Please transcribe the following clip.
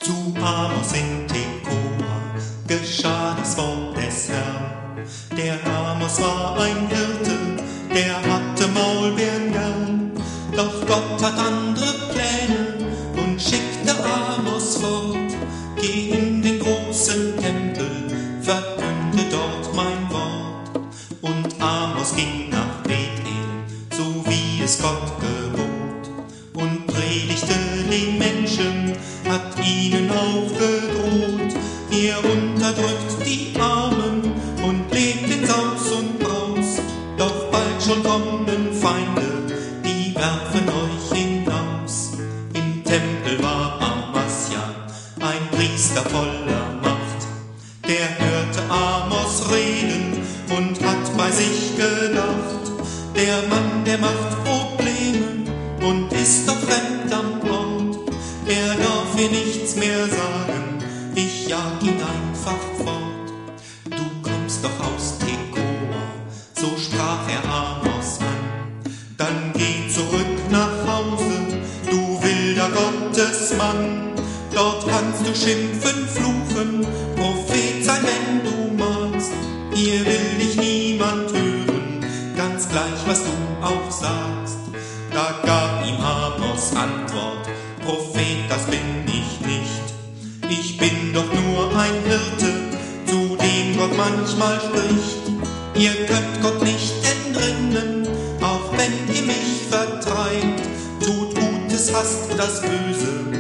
Zu Amos in Tekoa geschah das Wort des Herrn. Der Amos war ein Hirte, der hatte Maulbeeren gern. Doch Gott hat andere Pläne und schickte Amos fort. Geh in den großen Tempel, verkünde dort mein Wort. Und Amos ging nach Bethel, so wie es Gott gebot, und predigte den Menschen, hat ihnen aufgedroht. Ihr unterdrückt die Armen und lebt in Saus und Braus. Doch bald schon kommen Feinde, die werfen euch hinaus. Im Tempel war Amasja, ein Priester voller Macht. Der hörte Amos reden und hat bei sich gedacht: Der Mann, der macht Probleme und ist doch fremd am Ort. Er darf hier nichts mehr sagen, ich jag ihn einfach fort. Du kommst doch aus Tekoa, so sprach er Amos an. Dann geh zurück nach Hause, du wilder Gottesmann. Dort kannst du schimpfen, fluchen, Prophet sein, wenn du magst. Hier will dich niemand hören, ganz gleich, was du auch sagst. Da gab ihm Amos Antwort: Prophet, das bin ich nicht. Ich bin doch nur ein Hirte, zu dem Gott manchmal spricht. Ihr könnt Gott nicht entrinnen, auch wenn ihr mich vertreibt. Tut Gutes, hasst das Böse,